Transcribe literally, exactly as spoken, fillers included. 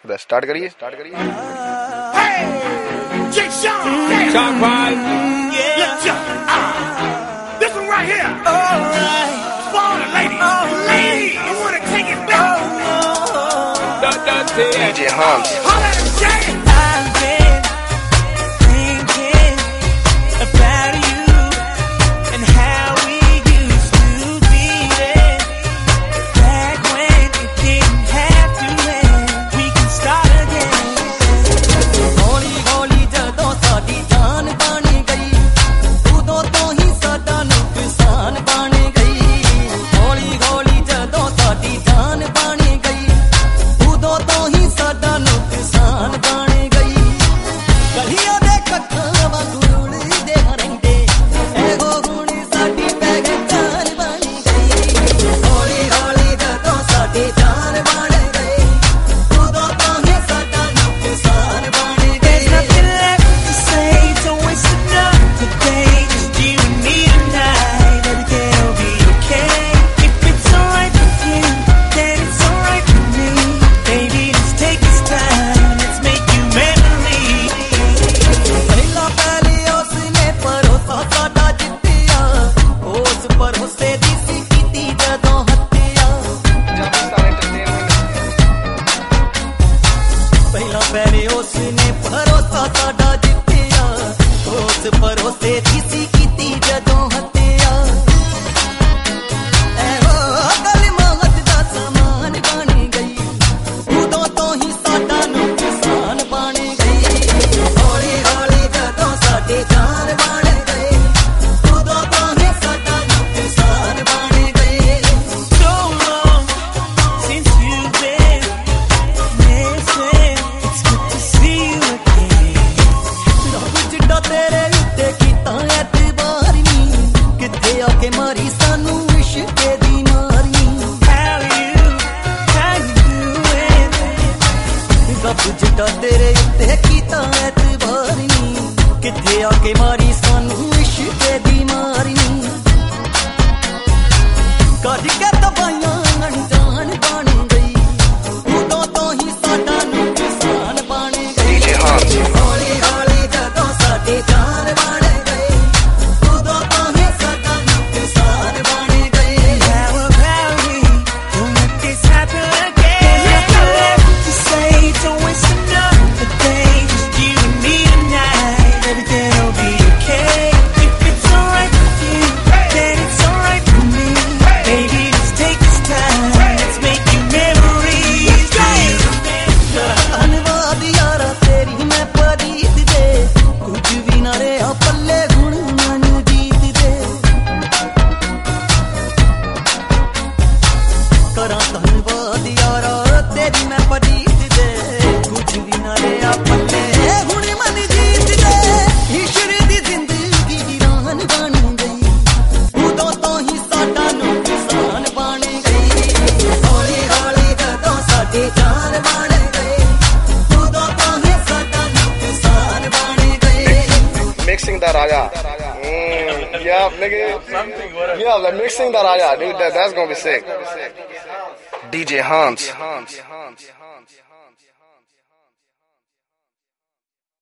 बस स्टार्ट करिए स्टार्ट करिए This one right here. Alright. For all the ladies. Ladies. I want to take it back. D J Hans. Holla at him, Jay. I've been thinking about you and how we used to be there. Back when it didn't have to end. We can start again. Holi holi jadon saadi jaan bani gayi, udon to hi sada nuksan bani gayi. Holi holi jadon saadi jaan bani gayi, udon to hi sada nuksan bani gayi. Galiyan de kakhan wangul de harende, ego huni saadi pehchan bani gayi. Holi holi jadon saadi jaan bani gayi, udon to hi sada nuksan bani gayi. There's nothing left to say, don't waste another day. Just you and me tonight, everything will be okay. If it's alright with you, then it's alright with me. Baby, let's take this time, let's make you memories. पहला पहले उसने भरोसा साडा जित्तिया, उस भरोसे दी सी कीती जदों हत्या. पहला पहले उसने भरोसा साडा जित्तिया, उस भरोसे दी सी कीती जदों हत्या. एहो गल मौत दा सामान बन गई, उदों तो ही साडा नुकसान बन गई. हौली हौली जदों साडी जान बन गई, उदों तो ही साडा नुकसान बन गई. So long since you've been missing, it's good to see you again. रब जिड्डा तेरे उत्ते कीता एतबार नी, किथे आके मारी सानू इश्क दी मारी. How you, how you doing? रब जिड्डा तेरे उत्ते कीता एतबार नी, किथे आके मारी सानू इश्क दी मारी. कद के दवाइयां अनजान बन गई, उदों तो ही साडा नुकसान बन गई. D J Hans. हौली हौली जदों साडी जान बन गई, उदों तो ही साडा नुकसान बन गई. How about we don't let this happen again? There's nothing left to say, don't waste another day. Just you and me tonight, everything will be okay. If it's alright with you, then it's alright with me. Baby, let's take this time, let's make you memories. धन्यवाद यारा तेरी मैं परीत दे, कुछ भी ना रहा पल्ले गुण मन जीत दे. करा धन्यवाद यारा तेरी मैं परीत दे, कुछ भी ना रहा पल्ले गुण मन जीत दे. ईश्वर दी जिंदगी वीरान बन गई, उदों तो ही साडा नुकसान बन गई. हौली हौली जदों साडी जान बन गई, उदों तो ही साडा नुकसान बन गई. Mixing the Raja. Mm, yeah, nigga. Yeah, like mixing the Raja, dude. That, that's gonna be sick. D J Hans.